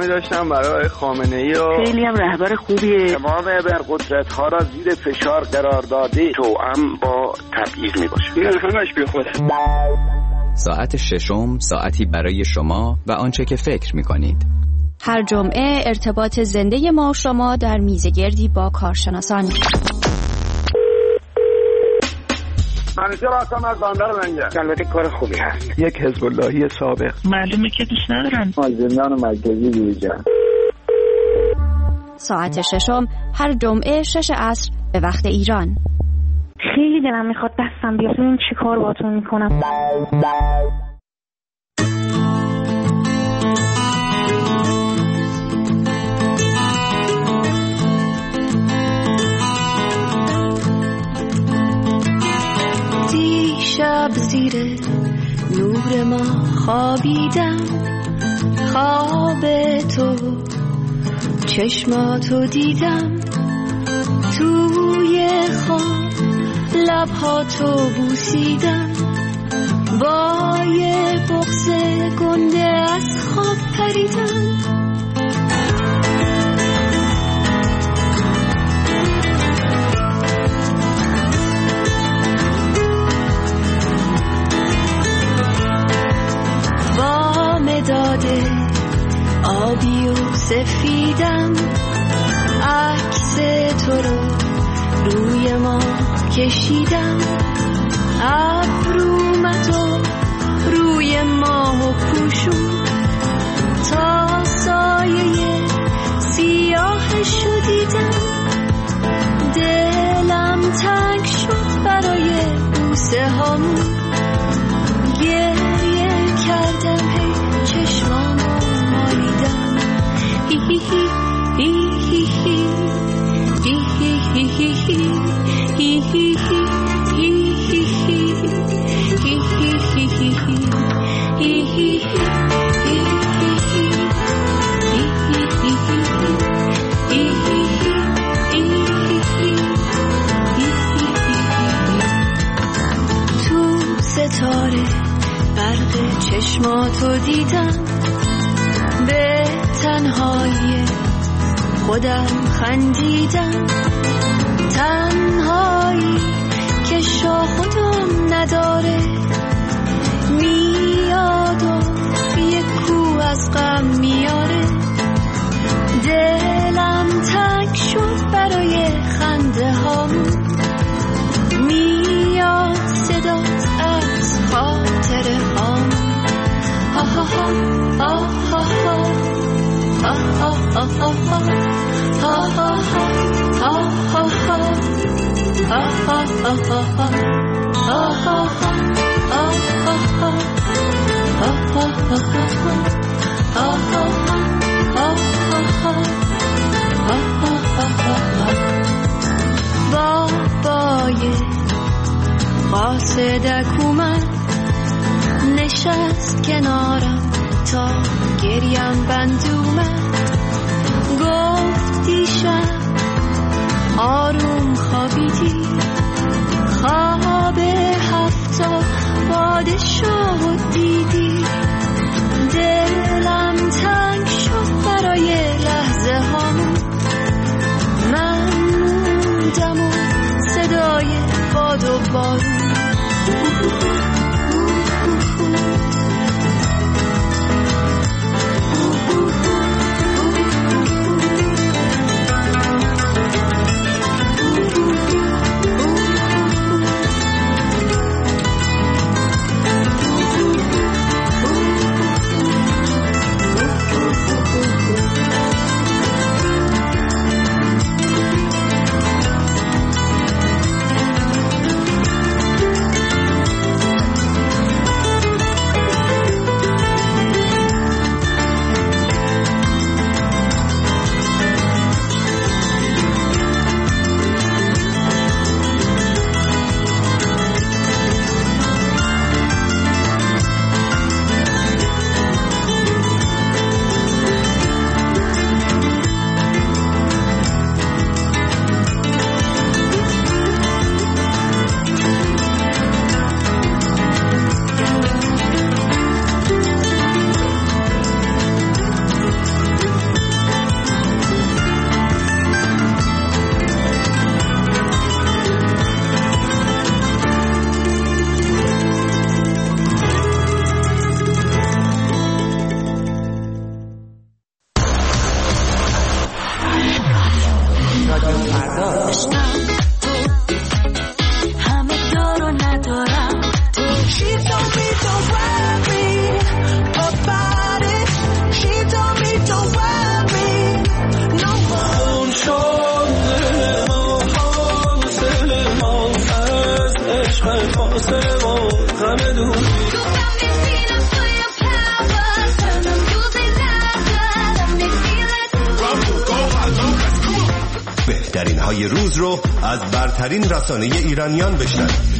پیامی داشتم برای خامنه‌ای و خیلی هم رهبر خوبیه. تمام ابرقدرت‌ها را زیر فشار قرار داده، توأم با تبعیض میباشه. این همش بی خوده. ساعت ششم، ساعتی برای شما و آنچه که فکر می‌کنید. هر جمعه ارتباط زنده ما شما در میزگردی با کارشناسان. منیجر هستم از بندر لنگر. البته کار خوبی هست. یک حزب اللهی سابق. معلومه که دوست ندارن. زندان مرکزی دیجان. ساعت ششم هر جمعه 6 عصر به وقت ایران. خیلی دلم میخواد دستم بیاد ببین چی کار باهاتون میکنم. دیشب زیر نور ما خوابیدم، خواب تو چشماتو دیدم، توی خواب لبهاتو بوسیدم، با یه بغض گنده از خواب پریدم. با مداد آبی و سفیدم، عکس تو رو روی ما کشیدم، ابرومتو روی ماه پوشون، تا سایه سیاهشو دیدم، دلم تنگ شد برای بوسه هامون، گریه کردم هی چشمامو مالیدم، هی هی هی هی هی هی هی هی هی تو ستاره برق چشماتو دیدم، به تنهایی خودم خندیدم، تنهایی که شاه خودم نداره، میاد و یک کو از غم میاره، دلم تنگ شد برای خنده هامون، میاد صدات از خاطره هامون، ها ها ها ها ها ها ها بابای قاصدک اومد، نشست کنارم تا گریم بند اومد، گفت دیشب آروم خوابیدی، خواب هفتا پادشاه دیدی، دلم تنگ شد برای لحظه هامون، من موندم و صدای باد و بارون، غم دوری. بهترین های روز رو از برترین رسانه ایرانیان بشنوید.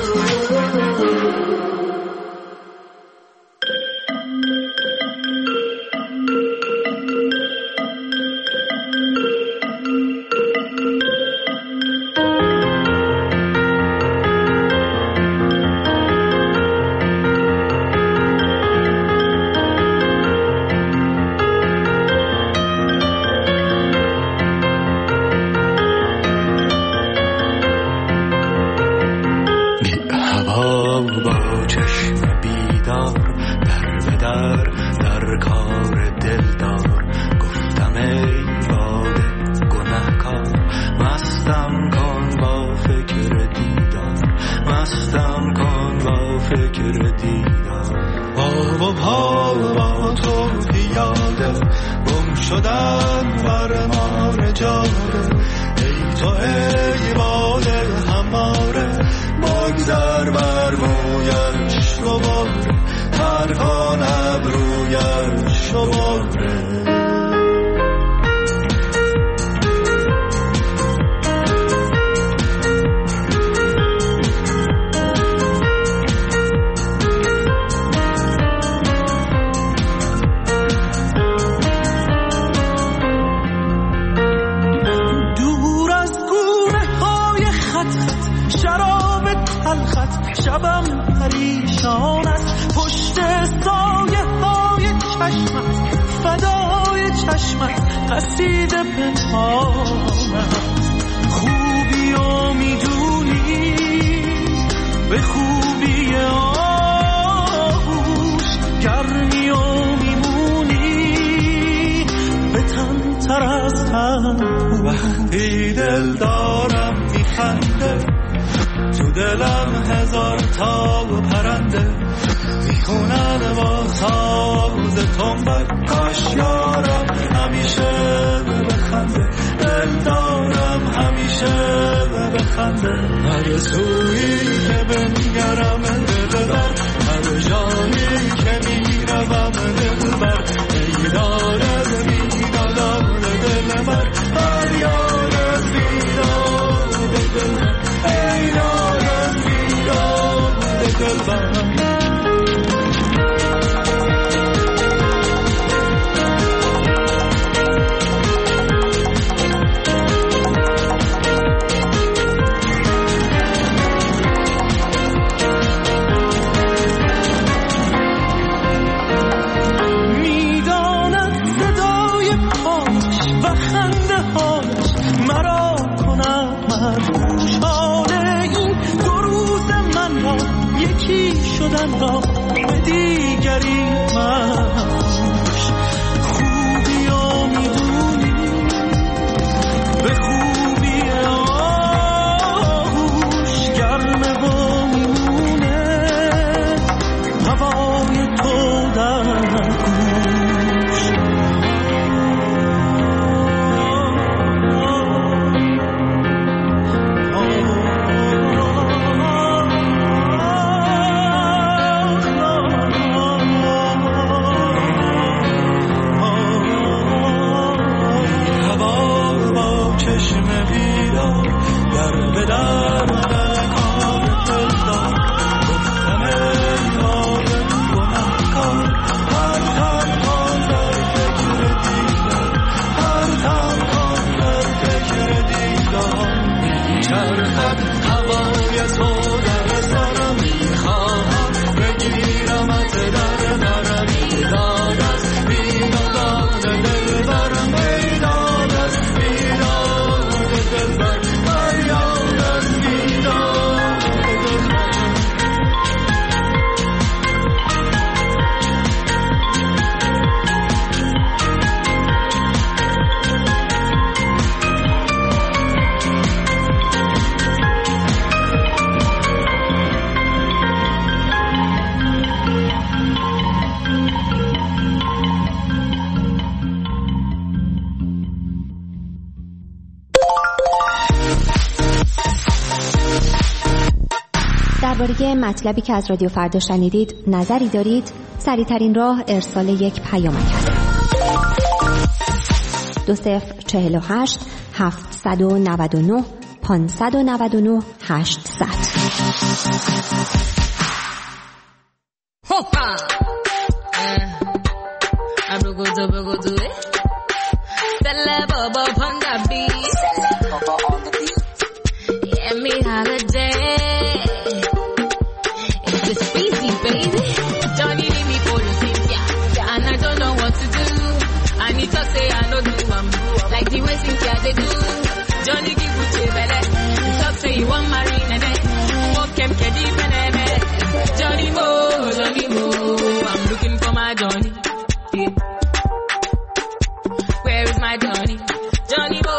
وقتی دل دارم میخنده تو دلم هزار تا پرنده میخونن با ساز تنبک کاش یارم همیشه بخنده دل دارم همیشه بخنده هر سویی که بنگرم دل بر هر جایی که میروم دل بر ای دارد میدادم دل بر هر یارد میداد دل بر ای دارد میداد دل بر شدن را به دیگری مش خوبی ها میدونی به خوبی آهوش گرمه و میمونه هوای تو در گوش درباره مطلبی که از رادیو فردا شنیدید نظری دارید؟ سریع‌ترین راه ارسال یک پیامک است. 2048 799 599 800. Hopa! Abrogodo it. Celebo on the beat. Yeah, me holiday. It's the speedy, baby. Johnny leave me for the Cynthia. And I don't know what to do. I need to say I know do like the way Cynthia they do. Johnny give you a belly. Talk say you want marine and then walk him kedi peneme. Johnny Mo, I'm looking for my Johnny. Yeah. Where is my Johnny? Johnny Mo,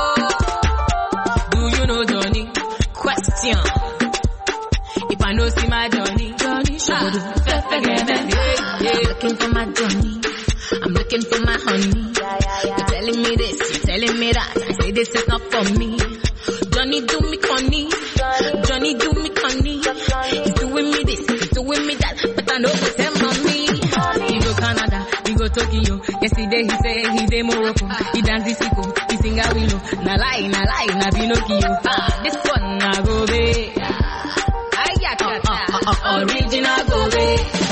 do you know Johnny? Question. If I know see my Johnny, Johnny should looking for my Johnny. I'm looking for my honey. You're telling me this, you're telling me that. I say this is not for me. Johnny do me conny. Johnny do me conny. He's doing me this, he's doing me that. But I know what's him on me. He go Canada, he go Tokyo. Yesterday he say he dey Morocco. He dance the sicko, he sing a willow. Na lie, na Pinocchio. This one na go be. Original go be.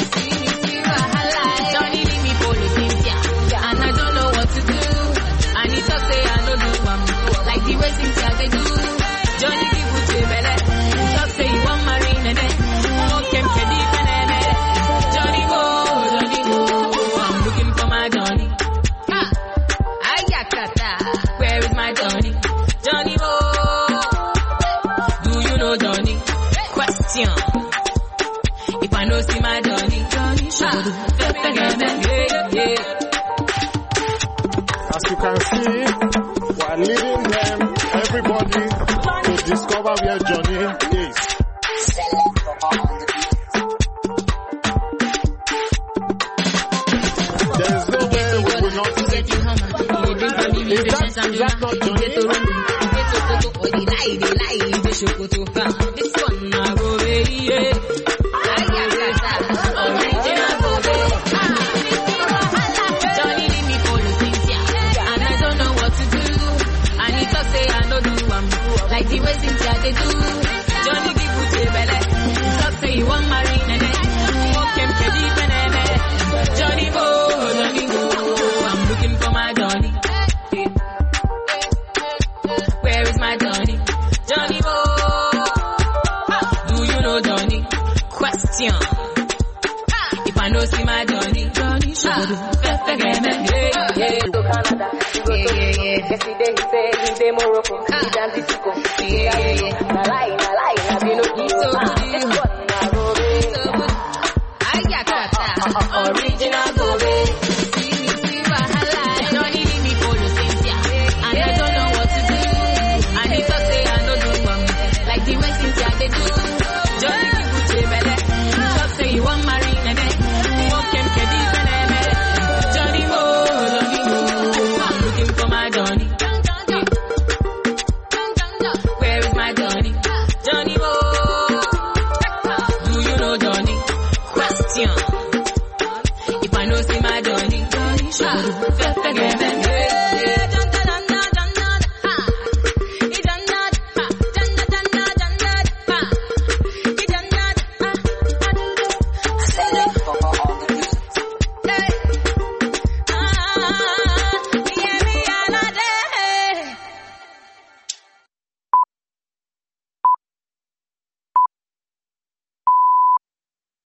Johnny leave me for the Cynthia. And I don't know what to do. I need to say I know do like the way Cynthia they do. Johnny give you to belly. Talk say you want marine and then walk him kedi peneme. Johnny go. I'm looking for my Johnny. Ayakata. Where is my Johnny? Johnny Mo. Do you know Johnny? Question. If I know see my Johnny, should As you can see, we are leading them, everybody, to discover where Johnny is. There is no way we will not see you. Is that not Johnny? This one now go away. Johnny leave me for the Cynthia. And I don't know what to do. I need to say I know do like the way Cynthia they do. Johnny give you to belly. Talk say you want marine and then walk him kedi peneme. Johnny go. I'm looking for my Johnny. Where is my Johnny? Johnny Mo. Do you know Johnny? Question. If I know see my Johnny, should Canada, he go Yesterday he say he dey Morocco. He dance the sicko. Na lie, na Pinocchio.